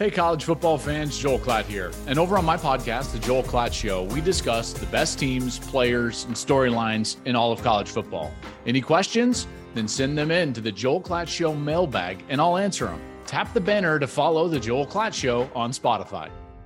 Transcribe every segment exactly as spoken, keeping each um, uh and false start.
Hey, college football fans, Joel Klatt here. And over on my podcast, The Joel Klatt Show, we discuss the best teams, players, and storylines in all of college football. Any questions? Then send them in to the Joel Klatt Show mailbag, and I'll answer them. Tap the banner to follow The Joel Klatt Show on Spotify.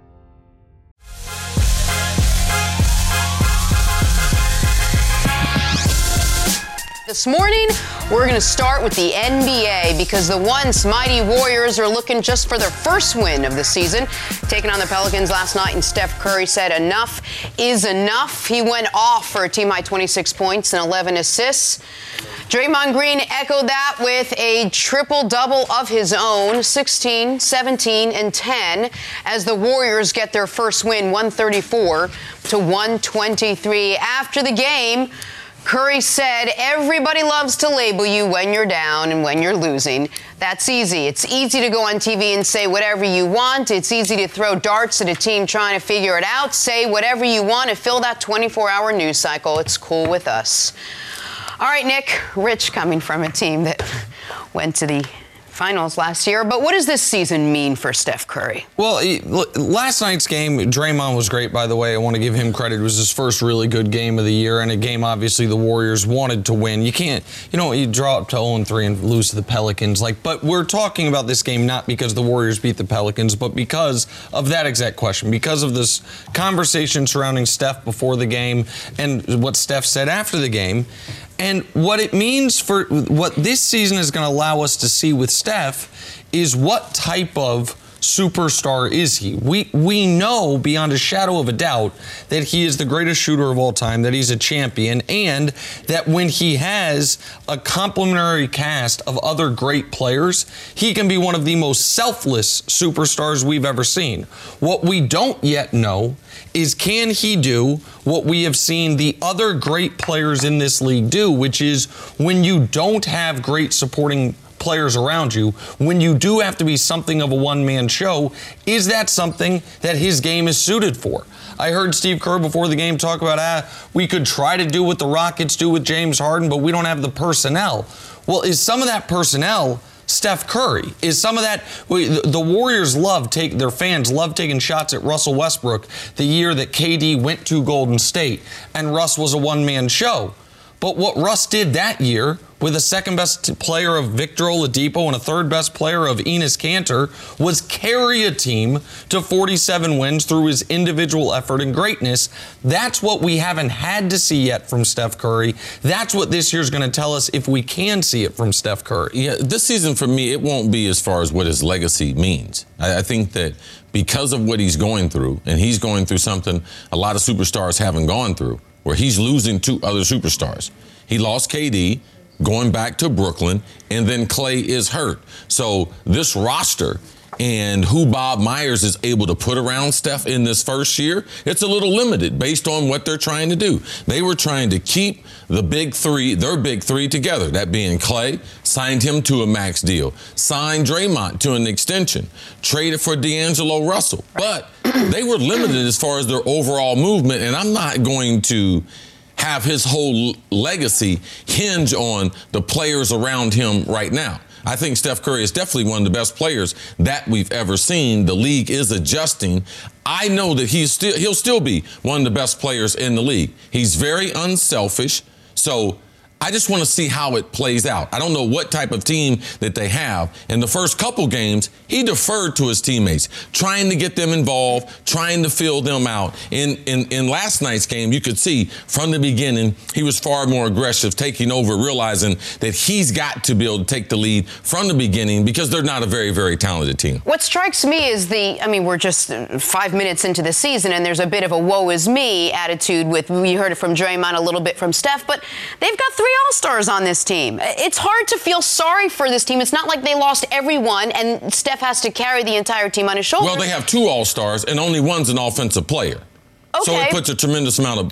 This morning, we're going to start with the N B A because the once mighty Warriors are looking just for their first win of the season. Taking on the Pelicans last night, and Steph Curry said enough is enough. He went off for a team-high twenty-six points and eleven assists. Draymond Green echoed that with a triple-double of his own, sixteen, seventeen, and ten, as the Warriors get their first win, one thirty-four to one twenty-three. After the game, Curry said, everybody loves to label you when you're down and when you're losing. That's easy. It's easy to go on T V and say whatever you want. It's easy to throw darts at a team trying to figure it out. Say whatever you want and fill that twenty-four hour news cycle. It's cool with us. All right, Nick, Rich coming from a team that went to the finals last year. But what does this season mean for Steph Curry? Well, last night's game, Draymond was great, by the way. I want to give him credit. It was his first really good game of the year, and a game, obviously, the Warriors wanted to win. You can't, you know, you draw up to oh and three and lose to the Pelicans. Like, but we're talking about this game not because the Warriors beat the Pelicans, but because of that exact question, because of this conversation surrounding Steph before the game and what Steph said after the game. And what it means for what this season is going to allow us to see with Steph is what type of superstar is he. We we know beyond a shadow of a doubt that he is the greatest shooter of all time, that he's a champion, and that when he has a complementary cast of other great players, he can be one of the most selfless superstars we've ever seen. What we don't yet know is, can he do what we have seen the other great players in this league do, which is when you don't have great supporting players around you, when you do have to be something of a one-man show, is that something that his game is suited for? I heard Steve Kerr before the game talk about, ah, we could try to do what the Rockets do with James Harden, but we don't have the personnel. Well, is some of that personnel Steph Curry? Is some of that, the Warriors love take, their fans love taking shots at Russell Westbrook the year that K D went to Golden State and Russ was a one-man show. But what Russ did that year with a second-best player of Victor Oladipo and a third-best player of Enes Kanter was carry a team to forty-seven wins through his individual effort and greatness. That's what we haven't had to see yet from Steph Curry. That's what this year's going to tell us if we can see it from Steph Curry. Yeah, this season for me, it won't be as far as what his legacy means. I, I think that because of what he's going through, and he's going through something a lot of superstars haven't gone through, where he's losing two other superstars. He lost K D, going back to Brooklyn, and then Clay is hurt. So this roster and who Bob Myers is able to put around Steph in this first year, it's a little limited based on what they're trying to do. They were trying to keep the big three, their big three together, that being Clay, signed him to a max deal, signed Draymond to an extension, traded for D'Angelo Russell. But they were limited as far as their overall movement, and I'm not going to have his whole legacy hinge on the players around him right now. I think Steph Curry is definitely one of the best players that we've ever seen. The league is adjusting. I know that he's still he'll still be one of the best players in the league. He's very unselfish. So I just want to see how it plays out. I don't know what type of team that they have. In the first couple games, he deferred to his teammates, trying to get them involved, trying to fill them out. In, in, in last night's game, you could see from the beginning, he was far more aggressive, taking over, realizing that he's got to be able to take the lead from the beginning because they're not a very, very talented team. What strikes me is the, I mean, we're just five minutes into the season, and there's a bit of a woe is me attitude with, we heard it from Draymond, a little bit from Steph, but they've got three all-stars on this team. It's hard to feel sorry for this team. It's not like they lost everyone and Steph has to carry the entire team on his shoulders. Well, they have two all-stars and only one's an offensive player. Okay. So it puts a tremendous amount of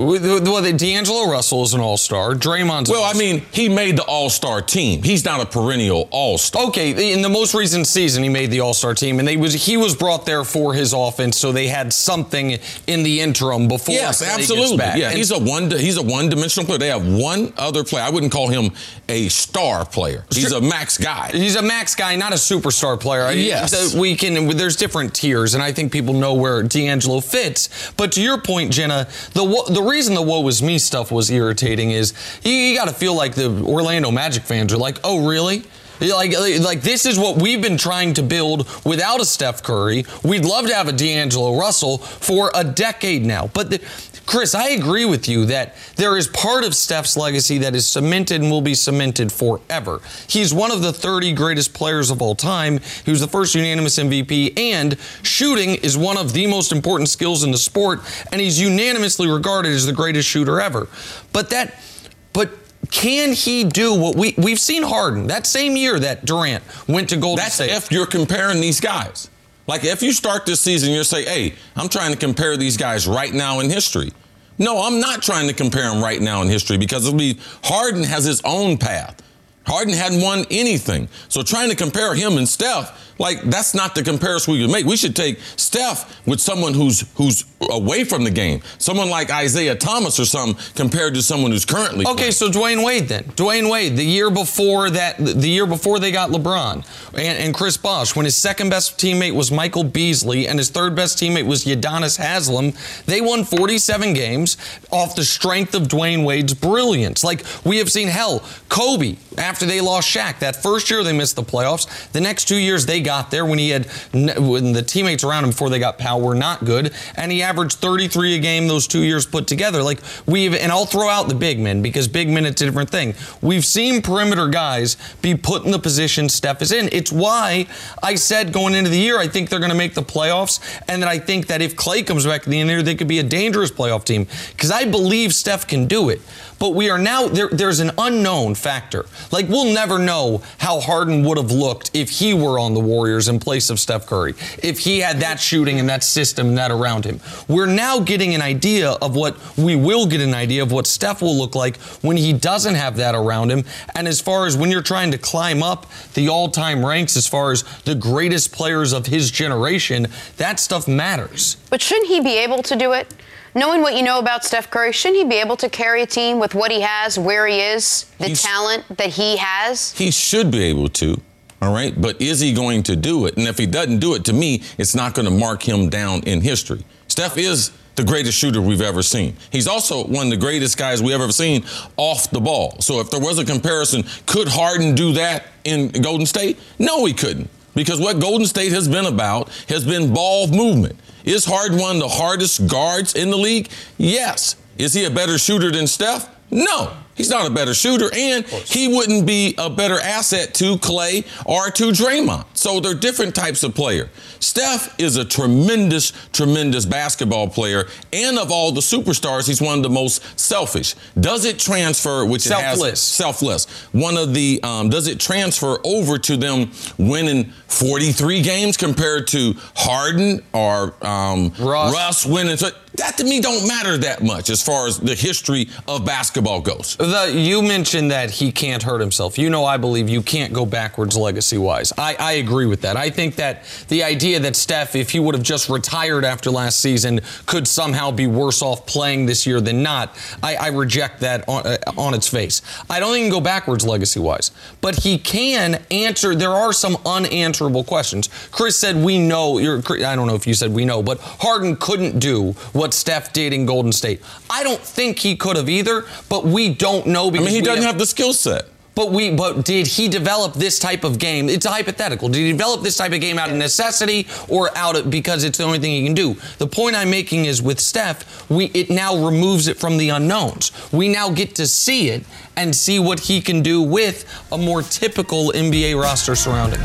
Well, D'Angelo Russell is an all-star. Draymond's Well, I mean, he made the all-star team. He's not a perennial all-star. Okay, in the most recent season, he made the all-star team, and they was he was brought there for his offense, so they had something in the interim before. Yes, absolutely. Back. Yeah, and he's a one he's a one-dimensional player. They have one other player. I wouldn't call him a star player. He's a max guy. He's a max guy, not a superstar player. Yes. We can. There's different tiers, and I think people know where D'Angelo fits. But to your point, Jenna, the the reason the woe is me stuff was irritating is you, you got to feel like the Orlando Magic fans are like, oh, really? Like, like this is what we've been trying to build without a Steph Curry. We'd love to have a D'Angelo Russell for a decade now. But, the, Chris, I agree with you that there is part of Steph's legacy that is cemented and will be cemented forever. He's one of the thirty greatest players of all time. He was the first unanimous M V P, and shooting is one of the most important skills in the sport, and he's unanimously regarded as the greatest shooter ever. But that, but can he do what we, we've seen Harden, that same year that Durant went to Golden That's State. That's if you're comparing these guys. Like, if you start this season, you're saying, hey, I'm trying to compare these guys right now in history. No, I'm not trying to compare them right now in history because it'll be Harden has his own path. Harden hadn't won anything. So trying to compare him and Steph, like, that's not the comparison we would make. We should take Steph with someone who's who's away from the game. Someone like Isaiah Thomas or something compared to someone who's currently Okay, playing. so Dwayne Wade then. Dwayne Wade, the year before that, the year before they got LeBron and, and Chris Bosh, when his second best teammate was Michael Beasley and his third best teammate was Udonis Haslem, they won forty-seven games off the strength of Dwayne Wade's brilliance. Like, we have seen, hell, Kobe, after they lost Shaq, that first year they missed the playoffs. The next two years they got there when he had, when the teammates around him before they got Powell were not good, and he averaged thirty-three a game those two years put together. Like, we've, and I'll throw out the big men because big men, it's a different thing. We've seen perimeter guys be put in the position Steph is in. It's why I said going into the year, I think they're going to make the playoffs, and that I think that if Klay comes back at the end of the year, they could be a dangerous playoff team because I believe Steph can do it. But we are now, there, there's an unknown factor. Like, we'll never know how Harden would have looked if he were on the Warriors in place of Steph Curry, if he had that shooting and that system and that around him. We're now getting an idea of what, we will get an idea of what Steph will look like when he doesn't have that around him. And as far as when you're trying to climb up the all-time ranks as far as the greatest players of his generation, that stuff matters. But shouldn't he be able to do it? Knowing what you know about Steph Curry, shouldn't he be able to carry a team with what he has, where he is, the He's, talent that he has? He should be able to, all right? But is he going to do it? And if he doesn't do it, to me, it's not going to mark him down in history. Steph is the greatest shooter we've ever seen. He's also one of the greatest guys we've ever seen off the ball. So if there was a comparison, could Harden do that in Golden State? No, he couldn't. Because what Golden State has been about has been ball movement. Is Harden one of the hardest guards in the league? Yes. Is he a better shooter than Steph? No. He's not a better shooter, and he wouldn't be a better asset to Klay or to Draymond. So they're different types of player. Steph is a tremendous, tremendous basketball player, and of all the superstars, he's one of the most selfish. Does it transfer, which selfless. it has selfless? One of the um, does it transfer over to them winning forty-three games compared to Harden or um, Russ. Russ winning? So that to me don't matter that much as far as the history of basketball goes. The, you mentioned that he can't hurt himself. You know, I believe you can't go backwards legacy-wise. I, I agree with that. I think that the idea that Steph, if he would have just retired after last season, could somehow be worse off playing this year than not, I, I reject that on, uh, on its face. I don't think he can go backwards legacy-wise. But he can answer, there are some unanswerable questions. Chris said we know, you're, I don't know if you said we know, but Harden couldn't do what Steph did in Golden State. I don't think he could have either, but we don't know because I mean, he doesn't have, have the skill set. But we, but did he develop this type of game? It's a hypothetical. Did he develop this type of game out of necessity or out of because it's the only thing he can do? The point I'm making is with Steph, we it now removes it from the unknowns. We now get to see it and see what he can do with a more typical N B A roster surrounding him.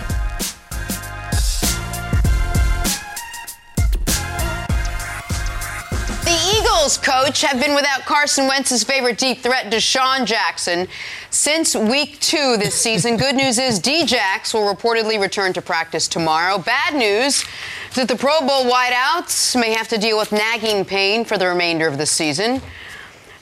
Coach have been without Carson Wentz's favorite deep threat, Deshaun Jackson, since week two this season. Good news is D-Jax will reportedly return to practice tomorrow. Bad news is that the Pro Bowl wideouts may have to deal with nagging pain for the remainder of the season.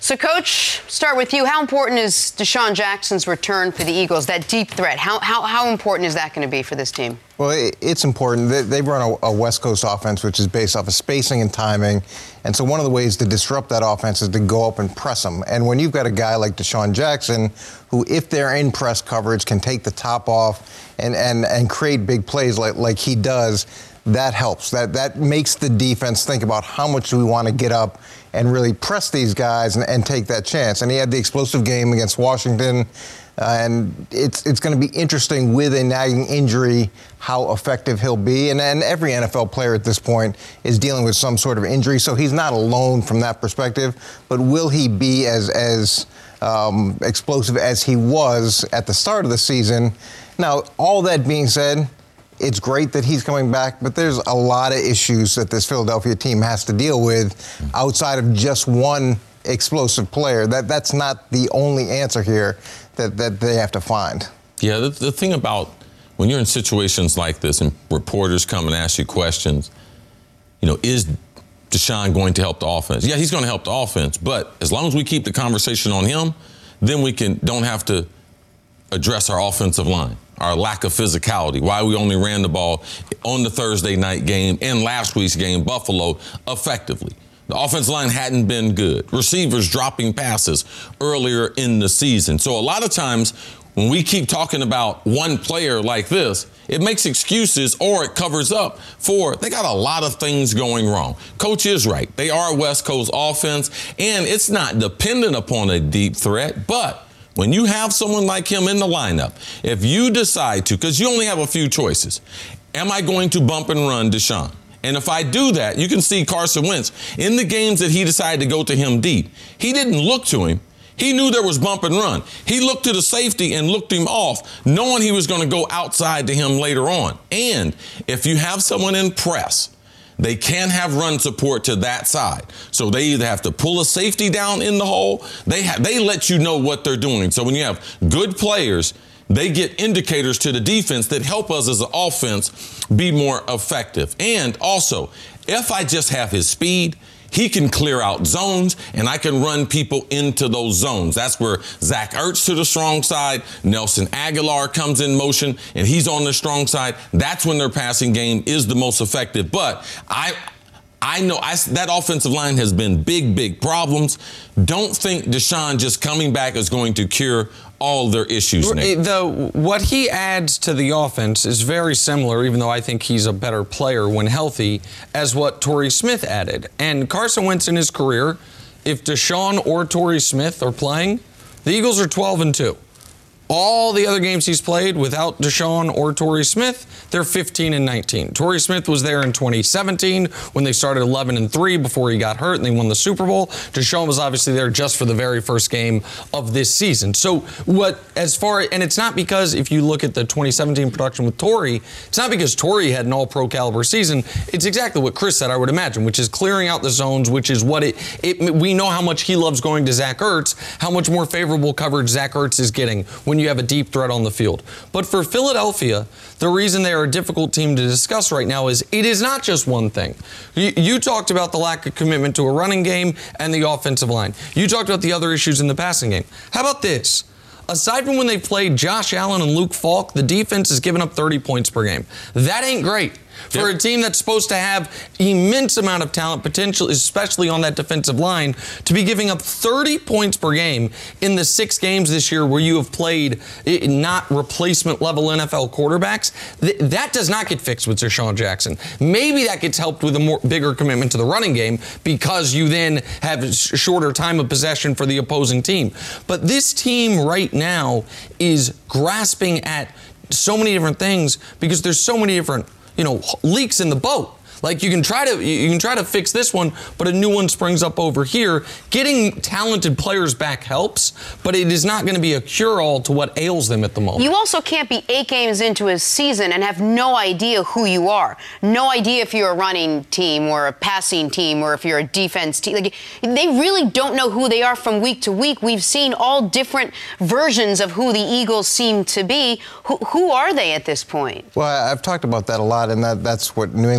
So, Coach, start with you. How important is Deshaun Jackson's return for the Eagles, that deep threat? How, how, how important is that going to be for this team? Well, it's important. They, they run a, a West Coast offense, which is based off of spacing and timing. And so one of the ways to disrupt that offense is to go up and press them. And when you've got a guy like Deshaun Jackson, who, if they're in press coverage, can take the top off and, and, and create big plays like, like he does, that helps. That, that makes the defense think about how much do we want to get up and really press these guys and, and take that chance. And he had the explosive game against Washington. Uh, and it's it's going to be interesting with a nagging injury how effective he'll be. And, and every N F L player at this point is dealing with some sort of injury, so he's not alone from that perspective. But will he be as, as um, explosive as he was at the start of the season? Now, all that being said, it's great that he's coming back, but there's a lot of issues that this Philadelphia team has to deal with outside of just one explosive player. That That's not the only answer here that, that they have to find. Yeah, the, the thing about when you're in situations like this and reporters come and ask you questions, you know, is Deshaun going to help the offense? Yeah, he's going to help the offense, but as long as we keep the conversation on him, then we can don't have to address our offensive line, our lack of physicality, why we only ran the ball on the Thursday night game and last week's game, Buffalo, effectively. The offensive line hadn't been good. Receivers dropping passes earlier in the season. So a lot of times when we keep talking about one player like this, it makes excuses or it covers up for they got a lot of things going wrong. Coach is right. They are a West Coast offense, and it's not dependent upon a deep threat. But when you have someone like him in the lineup, if you decide to, because you only have a few choices, am I going to bump and run Deshaun? And if I do that, you can see Carson Wentz in the games that he decided to go to him deep. He didn't look to him. He knew there was bump and run. He looked to the safety and looked him off, knowing he was going to go outside to him later on. And if you have someone in press, they can have run support to that side. So they either have to pull a safety down in the hole. They ha- they let you know what they're doing. So when you have good players, they get indicators to the defense that help us as an offense be more effective. And also, if I just have his speed, he can clear out zones, and I can run people into those zones. That's where Zach Ertz to the strong side, Nelson Aguilar comes in motion, and he's on the strong side. That's when their passing game is the most effective. But I I know I, that offensive line has been big, big problems. Don't think Deshaun just coming back is going to cure all their issues, Nate. The, what he adds to the offense is very similar, even though I think he's a better player when healthy, as what Torrey Smith added. And Carson Wentz in his career, if Deshaun or Torrey Smith are playing, the Eagles are twelve and two. All the other games he's played without Deshaun or Torrey Smith, they're fifteen and nineteen. Torrey Smith was there in twenty seventeen when they started eleven and three before he got hurt and they won the Super Bowl. Deshaun was obviously there just for the very first game of this season. So what, as far, and it's not because if you look at the twenty seventeen production with Torrey, it's not because Torrey had an all-pro caliber season. It's exactly what Chris said, I would imagine, which is clearing out the zones, which is what it, it we know how much he loves going to Zach Ertz, how much more favorable coverage Zach Ertz is getting when you have a deep threat on the field. But for Philadelphia, the reason they are a difficult team to discuss right now is it is not just one thing. You, you talked about the lack of commitment to a running game and the offensive line. You talked about the other issues in the passing game. How about this? Aside from when they played Josh Allen and Luke Falk, the defense has given up thirty points per game. That ain't great. For yep. a team that's supposed to have immense amount of talent, potential, especially on that defensive line, to be giving up thirty points per game in the six games this year where you have played not replacement level N F L quarterbacks, th- that does not get fixed with Deshaun Jackson. Maybe that gets helped with a more bigger commitment to the running game because you then have sh- shorter time of possession for the opposing team. But this team right now is grasping at so many different things because there's so many different you know, leaks in the boat. Like you can try to you can try to fix this one, but a new one springs up over here. Getting talented players back helps, but it is not going to be a cure-all to what ails them at the moment. You also can't be eight games into a season and have no idea who you are. No idea if you're a running team or a passing team or if you're a defense team. Like, they really don't know who they are from week to week. We've seen all different versions of who the Eagles seem to be. Who, who are they at this point? Well, I've talked about that a lot, and that, that's what New England does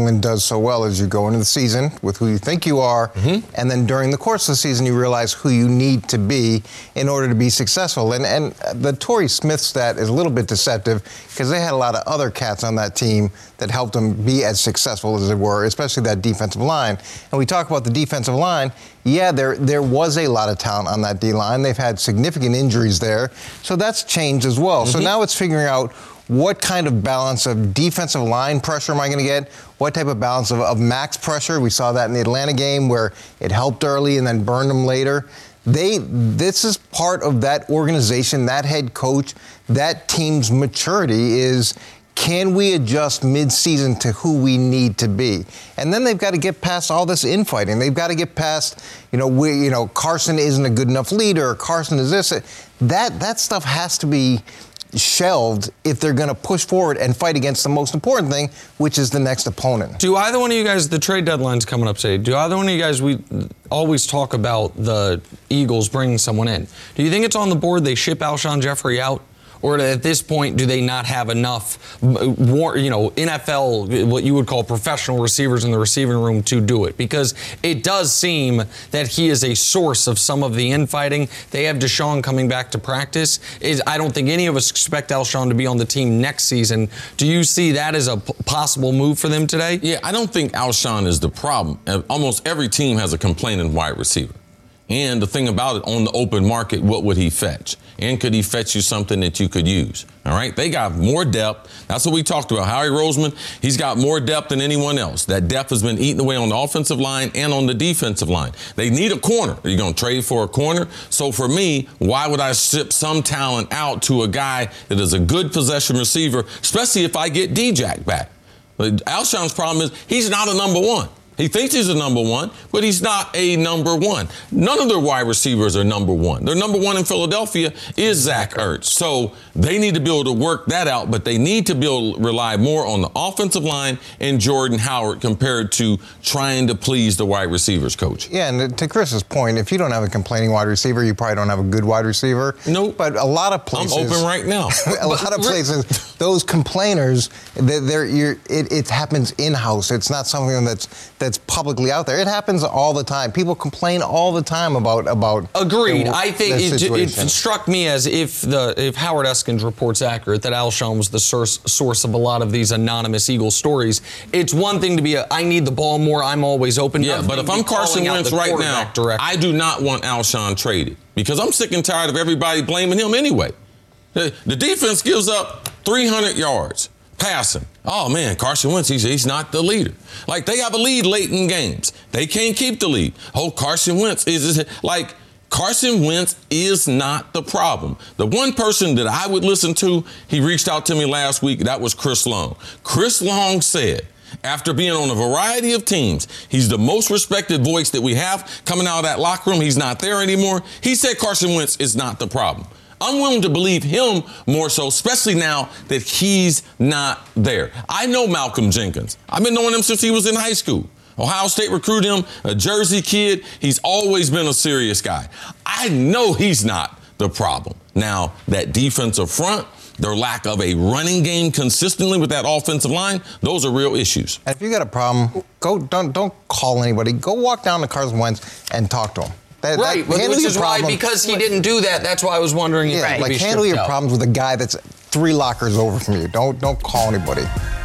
so well is you go into the season with who you think you are, mm-hmm. and then during the course of the season you realize who you need to be in order to be successful. And and the Torrey Smith stat is a little bit deceptive because they had a lot of other cats on that team that helped them be as successful as they were, especially that defensive line. And we talk about the defensive line. Yeah, there there was a lot of talent on that D-line. They've had significant injuries there, so that's changed as well. Mm-hmm. So now it's figuring out what kind of balance of defensive line pressure am I going to get? What type of balance of, of max pressure? We saw that in the Atlanta game where it helped early and then burned them later. They, this is part of that organization, that head coach, that team's maturity is, can we adjust mid-season to who we need to be? And then they've got to get past all this infighting. They've got to get past, you know, we, you know, Carson isn't a good enough leader. Carson is this. That that stuff has to be shelved if they're going to push forward and fight against the most important thing, which is the next opponent. Do either one of you guys, the trade deadline's coming up today, do either one of you guys, we always talk about the Eagles bringing someone in. Do you think it's on the board they ship Alshon Jeffrey out? Or at this point, do they not have enough, you know, N F L, what you would call professional receivers in the receiving room to do it? Because it does seem that he is a source of some of the infighting. They have Deshaun coming back to practice. I don't think any of us expect Alshon to be on the team next season. Do you see that as a possible move for them today? Yeah, I don't think Alshon is the problem. Almost every team has a complaining wide receiver. And the thing about it, on the open market, what would he fetch? And could he fetch you something that you could use? All right? They got more depth. That's what we talked about. Howie Roseman, he's got more depth than anyone else. That depth has been eaten away on the offensive line and on the defensive line. They need a corner. Are you going to trade for a corner? So for me, why would I ship some talent out to a guy that is a good possession receiver, especially if I get D-Jack back? But Alshon's problem is he's not a number one. He thinks he's a number one, but he's not a number one. None of their wide receivers are number one. Their number one in Philadelphia is Zach Ertz. So they need to be able to work that out, but they need to be able to rely more on the offensive line and Jordan Howard compared to trying to please the wide receivers coach. Yeah, and to Chris's point, if you don't have a complaining wide receiver, you probably don't have a good wide receiver. No. Nope. But a lot of places. I'm open right now. a lot of places, those complainers, they're, they're, you're, it, it happens in-house. It's not something that's that's publicly out there. It happens all the time. People complain all the time about about. Agreed. The, I think it, it struck me as if the if Howard Eskin's report's accurate that Alshon was the source source of a lot of these anonymous Eagles stories. It's one thing to be a I need the ball more. I'm always open. Yeah, but if I'm Carson Wentz right now, direction. I do not want Alshon traded because I'm sick and tired of everybody blaming him anyway. The, the defense gives up three hundred yards. Passing. Oh, man, Carson Wentz, he's, he's not the leader. Like, they have a lead late in games. They can't keep the lead. Oh, Carson Wentz is, is like, Carson Wentz is not the problem. The one person that I would listen to, he reached out to me last week, that was Chris Long. Chris Long said, after being on a variety of teams, he's the most respected voice that we have coming out of that locker room. He's not there anymore. He said Carson Wentz is not the problem. I'm willing to believe him more so, especially now that he's not there. I know Malcolm Jenkins. I've been knowing him since he was in high school. Ohio State recruited him, a Jersey kid. He's always been a serious guy. I know he's not the problem. Now, that defensive front, their lack of a running game consistently with that offensive line, those are real issues. And if you got a problem, go don't don't call anybody. Go walk down to Carson Wentz and talk to him. That, right, that, which is why, because he didn't do that, that's why I was wondering if yeah, he like be handle your out. problems with a guy that's three lockers over from you. Don't don't call anybody.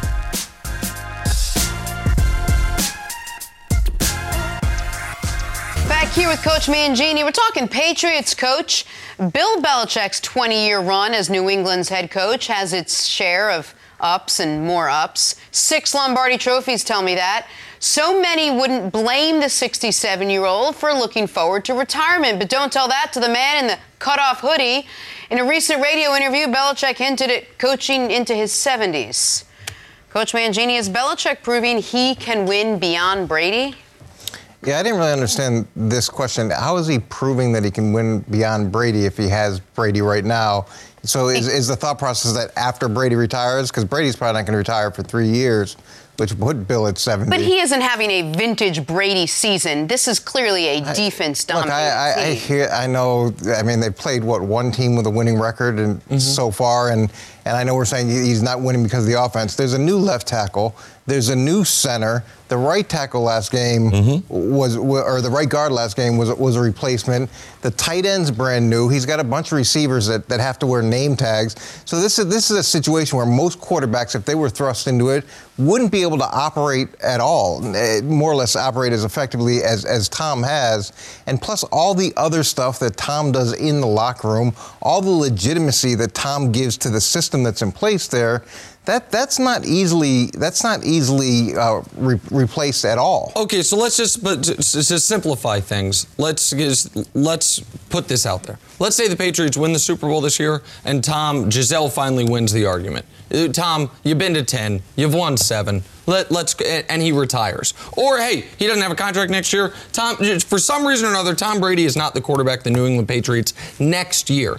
Back here with Coach Mangini, we're talking Patriots coach. Bill Belichick's twenty-year run as New England's head coach has its share of ups and more ups. Six Lombardi trophies tell me that. So many wouldn't blame the sixty-seven-year-old for looking forward to retirement, but don't tell that to the man in the cutoff hoodie. In a recent radio interview, Belichick hinted at coaching into his seventies. Coach Mangini, is Belichick proving he can win beyond Brady? Yeah, I didn't really understand this question. How is he proving that he can win beyond Brady if he has Brady right now? So is, is the thought process that after Brady retires, because Brady's probably not going to retire for three years, which put Bill at seventy. But he isn't having a vintage Brady season. This is clearly a defense-dominant Look, I, I, I team. hear, I know, I mean, they played, what, one team with a winning record and mm-hmm. so far, and and I know we're saying he's not winning because of the offense. There's a new left tackle. There's a new center. The right tackle last game mm-hmm. was, or the right guard last game was was a replacement. The tight end's brand new. He's got a bunch of receivers that, that have to wear name tags. So this is this is a situation where most quarterbacks, if they were thrust into it, wouldn't be able to operate at all, more or less operate as effectively as, as Tom has. And plus all the other stuff that Tom does in the locker room, all the legitimacy that Tom gives to the system that's in place there, That that's not easily that's not easily uh, re- replaced at all. Okay, so let's just but just, just simplify things. Let's just, let's put this out there. Let's say the Patriots win the Super Bowl this year, and Tom Giselle finally wins the argument. Tom, you've been to ten, you've won seven. Let, let's and he retires. Or hey, he doesn't have a contract next year. Tom, for some reason or another, Tom Brady is not the quarterback of the New England Patriots next year.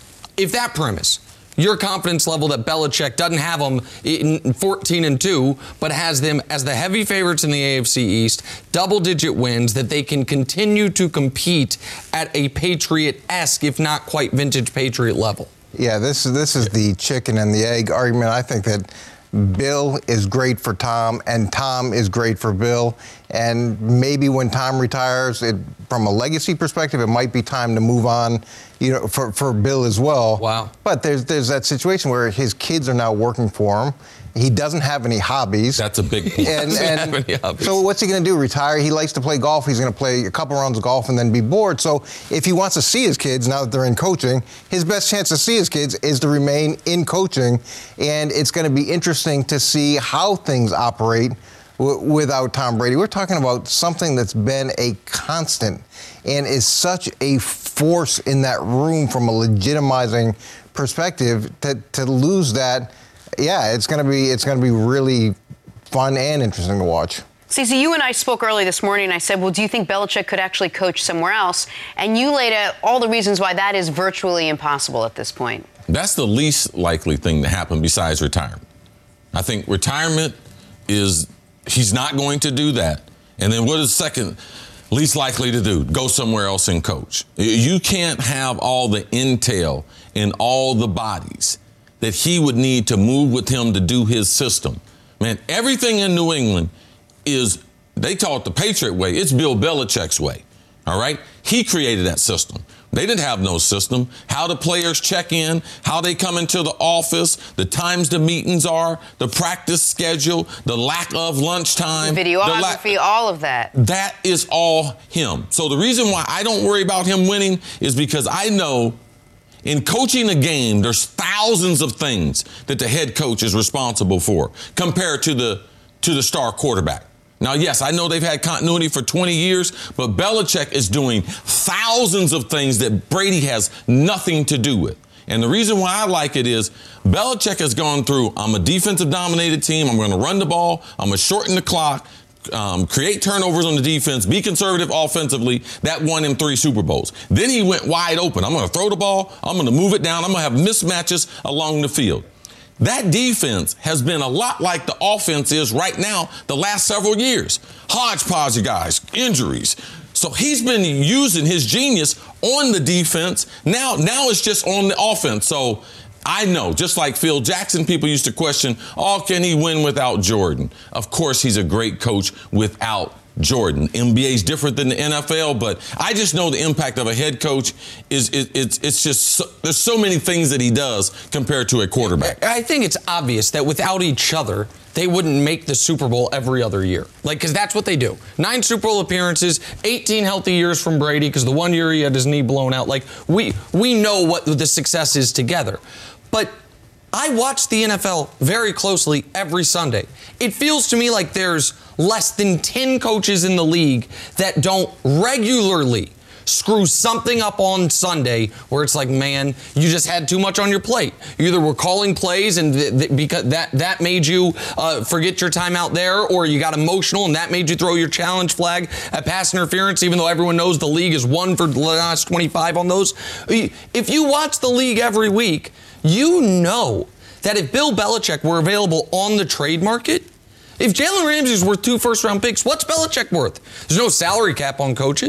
If that premise, your confidence level that Belichick doesn't have them in fourteen and two, but has them as the heavy favorites in the A F C East, double-digit wins, that they can continue to compete at a Patriot-esque, if not quite vintage Patriot level. Yeah, this is this is the chicken and the egg argument. I think that Bill is great for Tom, and Tom is great for Bill. And maybe when Tom retires, it, from a legacy perspective, it might be time to move on, you know, for, for Bill as well. Wow. But there's there's that situation where his kids are now working for him. He doesn't have any hobbies. That's a big point. And, and so what's he going to do? Retire? He likes to play golf. He's going to play a couple rounds of golf and then be bored. So if he wants to see his kids now that they're in coaching, his best chance to see his kids is to remain in coaching. And it's going to be interesting to see how things operate w- without Tom Brady. We're talking about something that's been a constant and is such a force in that room from a legitimizing perspective. To, to lose that, yeah, it's going to be it's going to be really fun and interesting to watch. Cece, you and I spoke early this morning. I said, well, do you think Belichick could actually coach somewhere else? And you laid out all the reasons why that is virtually impossible at this point. That's the least likely thing to happen besides retirement. I think retirement is, he's not going to do that. And then what is second least likely to do? Go somewhere else and coach. You can't have all the intel and all the bodies that he would need to move with him to do his system. Man, everything in New England is, they call it the Patriot way. It's Bill Belichick's way, all right? He created that system. They didn't have no system. How the players check in, how they come into the office, the times the meetings are, the practice schedule, the lack of lunchtime. Videography, la- all of that. That is all him. So the reason why I don't worry about him winning is because I know in coaching a game, there's thousands of things that the head coach is responsible for compared to the to the star quarterback. Now, yes, I know they've had continuity for twenty years, but Belichick is doing thousands of things that Brady has nothing to do with. And the reason why I like it is Belichick has gone through, I'm a defensive-dominated team, I'm going to run the ball, I'm going to shorten the clock, Um, create turnovers on the defense, be conservative offensively. That won him three Super Bowls. Then he went wide open. I'm going to throw the ball. I'm going to move it down. I'm going to have mismatches along the field. That defense has been a lot like the offense is right now the last several years. Hodgepodge of guys, injuries. So he's been using his genius on the defense. Now, now it's just on the offense. So I know, just like Phil Jackson, people used to question, oh, can he win without Jordan? Of course, he's a great coach without Jordan. N B A is different than the N F L, but I just know the impact of a head coach is, is it's it's just, so, there's so many things that he does compared to a quarterback. I think it's obvious that without each other, they wouldn't make the Super Bowl every other year. Like, because that's what they do. Nine Super Bowl appearances, eighteen healthy years from Brady, because the one year he had his knee blown out. Like, we we know what the success is together. But I watch the N F L very closely every Sunday. It feels to me like there's less than ten coaches in the league that don't regularly screw something up on Sunday where it's like, man, you just had too much on your plate. You either were calling plays and th- th- because that, that made you uh, forget your time out there, or you got emotional and that made you throw your challenge flag at pass interference, even though everyone knows the league is one for the last twenty-five on those. If you watch the league every week, you know that if Bill Belichick were available on the trade market, if Jalen Ramsey's worth two first-round picks, what's Belichick worth? There's no salary cap on coaches.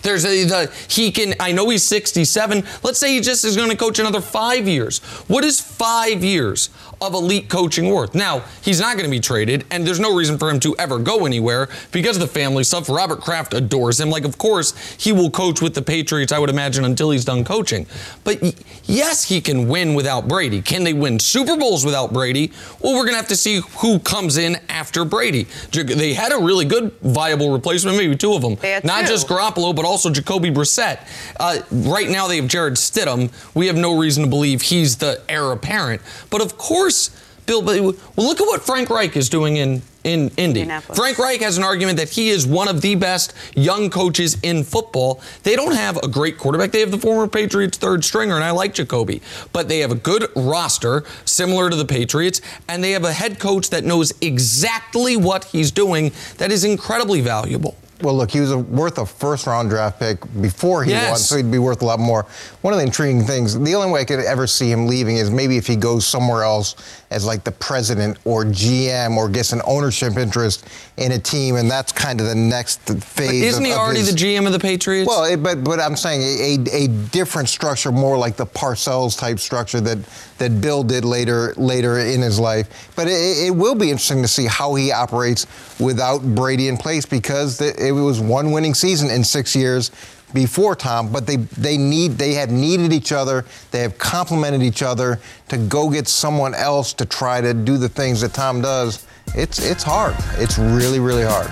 There's a, the, he can, I know he's sixty-seven. Let's say he just is going to coach another five years. What is five years of elite coaching worth? Now, he's not going to be traded, and there's no reason for him to ever go anywhere because of the family stuff. Robert Kraft adores him. Like, of course, he will coach with the Patriots, I would imagine, until he's done coaching. But yes, he can win without Brady. Can they win Super Bowls without Brady? Well, we're going to have to see who comes in after Brady. They had a really good, viable replacement, maybe two of them. Not two. just Garoppolo, but also Jacoby Brissett. Uh, right now, they have Jared Stidham. We have no reason to believe he's the heir apparent. But of course, Bill, well, look at what Frank Reich is doing in, in Indy. Frank Reich has an argument that he is one of the best young coaches in football. They don't have a great quarterback. They have the former Patriots third stringer, and I like Jacoby. But they have a good roster, similar to the Patriots, and they have a head coach that knows exactly what he's doing that is incredibly valuable. Well, look, he was a, worth a first-round draft pick before he yes. won, so he'd be worth a lot more. One of the intriguing things, the only way I could ever see him leaving is maybe if he goes somewhere else as like the president or G M or gets an ownership interest in a team, and that's kind of the next phase. But isn't of, he of already his, the G M of the Patriots? Well, it, but but I'm saying a, a different structure, more like the Parcells type structure that that Bill did later later in his life. But it, it will be interesting to see how he operates without Brady in place, because the, it was one winning season in six years before Tom, but they they need they have needed each other. They have complemented each other to go get someone else to try to do the things that Tom does. It's it's hard. It's really, really hard.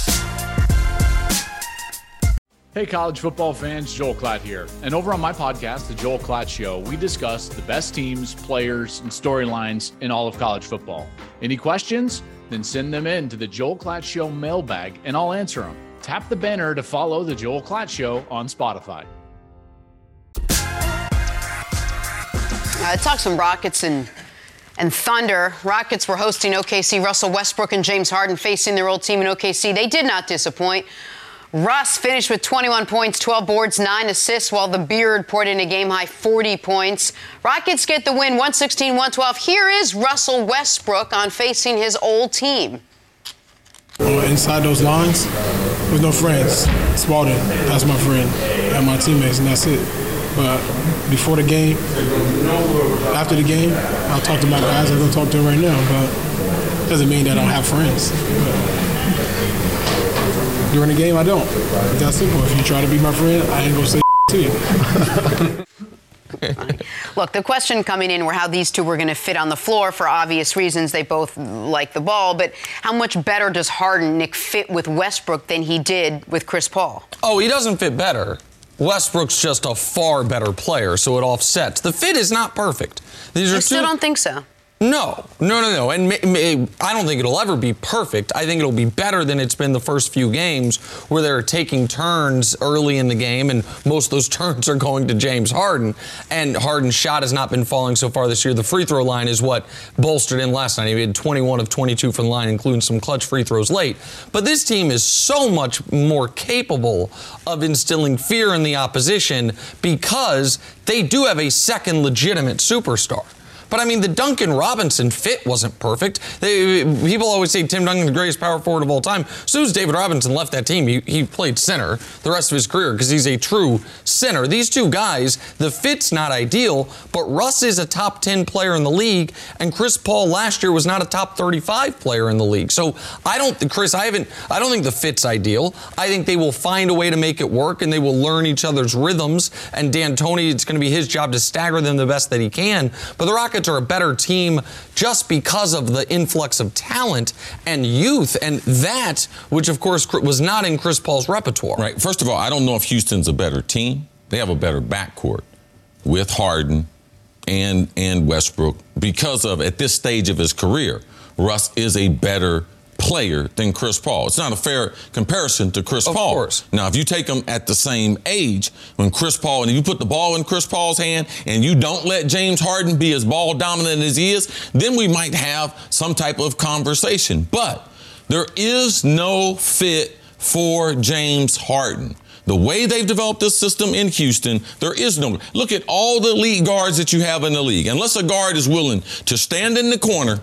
Hey, college football fans, Joel Klatt here. And over on my podcast, The Joel Klatt Show, we discuss the best teams, players, and storylines in all of college football. Any questions? Then send them in to the Joel Klatt Show mailbag, and I'll answer them. Tap the banner to follow the Joel Klatt Show on Spotify. Uh, talk some Rockets and and Thunder. Rockets were hosting O K C. Russell Westbrook and James Harden facing their old team in O K C. They did not disappoint. Russ finished with twenty-one points, twelve boards, nine assists, while the Beard poured in a game-high forty points. Rockets get the win, one sixteen one twelve. Here is Russell Westbrook on facing his old team. Inside those lines, there's no friends. Spalding, that's my friend, and my teammates, and that's it. But before the game, after the game, I'll talk to my guys. I'm going to talk to them right now, but it doesn't mean that I don't have friends. But during the game, I don't. It's that simple. If you try to be my friend, I ain't going to say to you. Look, the question coming in were how these two were going to fit on the floor for obvious reasons. They both like the ball, but how much better does Harden, Nick, fit with Westbrook than he did with Chris Paul? Oh, he doesn't fit better. Westbrook's just a far better player, so it offsets. The fit is not perfect. These are I still two- don't think so. No, no, no, no. And may, may, I don't think it'll ever be perfect. I think it'll be better than it's been the first few games where they're taking turns early in the game, and most of those turns are going to James Harden. And Harden's shot has not been falling so far this year. The free throw line is what bolstered him last night. He had twenty-one of twenty-two from the line, including some clutch free throws late. But this team is so much more capable of instilling fear in the opposition because they do have a second legitimate superstar. But, I mean, the Duncan Robinson fit wasn't perfect. They, people always say Tim Duncan's the greatest power forward of all time. As soon as David Robinson left that team, he, he played center the rest of his career because he's a true center. These two guys, the fit's not ideal, but Russ is a top ten player in the league, and Chris Paul last year was not a top thirty-five player in the league. So I don't, Chris, I haven't, I don't think the fit's ideal. I think they will find a way to make it work, and they will learn each other's rhythms. And D'Antoni, it's going to be his job to stagger them the best that he can. But the Rockets are a better team just because of the influx of talent and youth, and that, which of course was not in Chris Paul's repertoire. Right. First of all, I don't know if Houston's a better team. They have a better backcourt with Harden and and Westbrook because of, at this stage of his career, Russ is a better player than Chris Paul. It's not a fair comparison to Chris of Paul. Course. Now, if you take them at the same age, when Chris Paul, and if you put the ball in Chris Paul's hand and you don't let James Harden be as ball dominant as he is, then we might have some type of conversation. But there is no fit for James Harden. The way they've developed this system in Houston, there is no. Look at all the elite guards that you have in the league. Unless a guard is willing to stand in the corner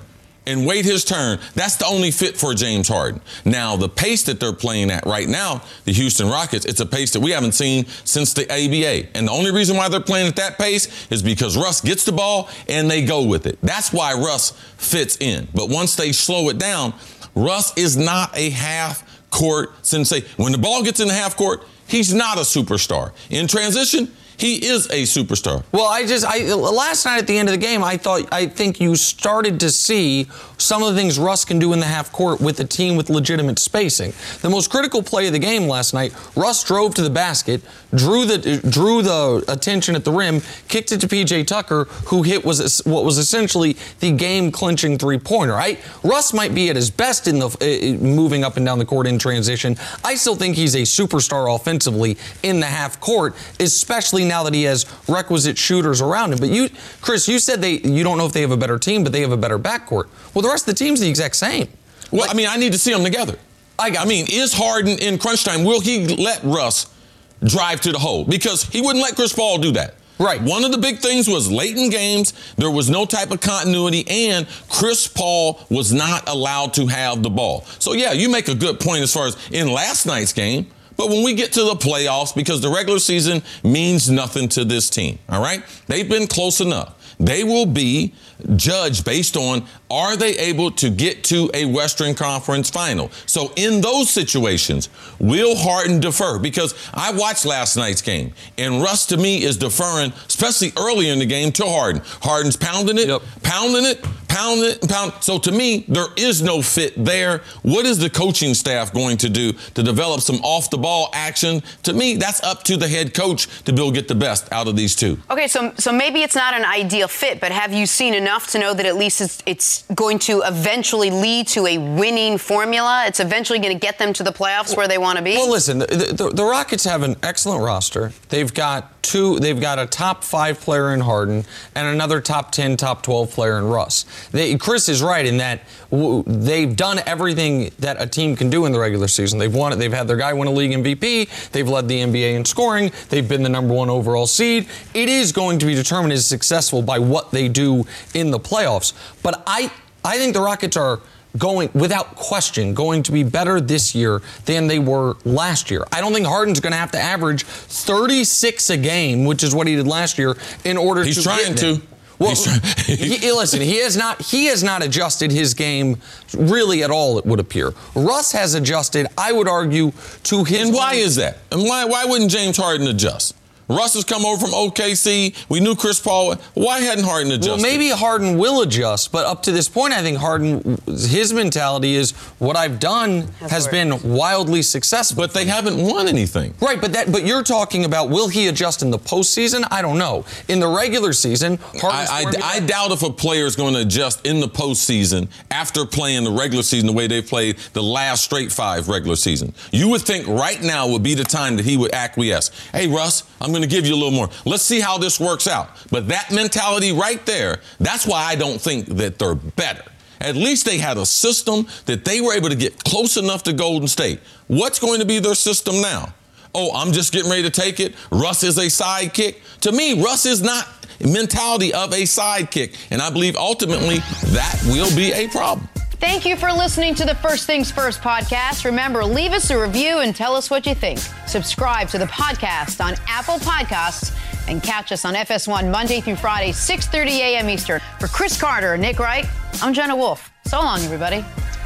and wait his turn, that's the only fit for James Harden. Now, the pace that they're playing at right now, the Houston Rockets, it's a pace that we haven't seen since the A B A. And the only reason why they're playing at that pace is because Russ gets the ball and they go with it. That's why Russ fits in. But once they slow it down, Russ is not a half-court sensation. When the ball gets in the half court, he's not a superstar. In transition, he is a superstar. Well, I just, I last night at the end of the game, I thought, I think you started to see some of the things Russ can do in the half court with a team with legitimate spacing. The most critical play of the game last night, Russ drove to the basket, drew the drew the attention at the rim, kicked it to P J Tucker, who hit was what was essentially the game-clinching three-pointer. Right? Russ might be at his best in the uh, moving up and down the court in transition. I still think he's a superstar offensively in the half court, especially now that he has requisite shooters around him. But you, Chris, you said they you don't know if they have a better team, but they have a better backcourt. Well, the rest of the team's the exact same. Well, like, I mean, I need to see them together. I, I mean, is Harden in crunch time? Will he let Russ drive to the hole? Because he wouldn't let Chris Paul do that. Right. One of the big things was late in games, there was no type of continuity, and Chris Paul was not allowed to have the ball. So, yeah, you make a good point as far as in last night's game. But when we get to the playoffs, because the regular season means nothing to this team, all right? They've been close enough. They will be judged based on, are they able to get to a Western Conference final? So in those situations, will Harden defer? Because I watched last night's game, and Russ, to me, is deferring, especially early in the game, to Harden. Harden's pounding it, yep. pounding it, pounding it, and pounding. So to me, there is no fit there. What is the coaching staff going to do to develop some off-the-ball action? To me, that's up to the head coach to be able to get the best out of these two. Okay, so so maybe it's not an ideal fit, but have you seen enough to know that at least it's, it's going to eventually lead to a winning formula? It's eventually going to get them to the playoffs where they want to be? Well, listen, the, the, the Rockets have an excellent roster. They've got two, they've got a top five player in Harden and another top ten, top twelve player in Russ. They, Chris is right in that w- they've done everything that a team can do in the regular season. They've won it. They've had their guy win a league M V P. They've led the N B A in scoring. They've been the number one overall seed. It is going to be determined as successful by what they do in the playoffs. But I, I think the Rockets are going, without question, going to be better this year than they were last year. I don't think Harden's going to have to average thirty-six a game, which is what he did last year, in order He's to trying get to. Well, he, listen, he has not he has not adjusted his game really at all, it would appear. Russ has adjusted, I would argue, to his... And why is that? And why why wouldn't James Harden adjust? Russ has come over from O K C. We knew Chris Paul. Why hadn't Harden adjusted? Well, maybe Harden will adjust, but up to this point, I think Harden, his mentality is what I've done That's has been wildly successful. But they haven't won anything. Right, but that, but you're talking about, will he adjust in the postseason? I don't know. In the regular season, I, I, I doubt if a player is going to adjust in the postseason after playing the regular season the way they played the last straight five regular season. You would think right now would be the time that he would acquiesce. Hey, Russ, I'm going to give you a little more. Let's see how this works out. But that mentality right there, that's why I don't think that they're better. At least they had a system that they were able to get close enough to Golden State. What's going to be their system now? Oh, I'm just getting ready to take it. Russ is a sidekick. To me, Russ is not mentality of a sidekick. And I believe ultimately that will be a problem. Thank you for listening to the First Things First podcast. Remember, leave us a review and tell us what you think. Subscribe to the podcast on Apple Podcasts and catch us on F S one Monday through Friday, six thirty a.m. Eastern. For Chris Carter and Nick Wright, I'm Jenna Wolf. So long, everybody.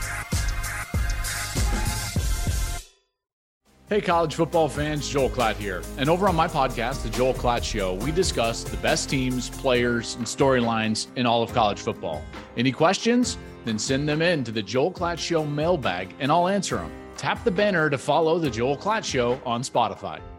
Hey, college football fans, Joel Klatt here. And over on my podcast, The Joel Klatt Show, we discuss the best teams, players, and storylines in all of college football. Any questions? Then send them in to the Joel Klatt Show mailbag, and I'll answer them. Tap the banner to follow the Joel Klatt Show on Spotify.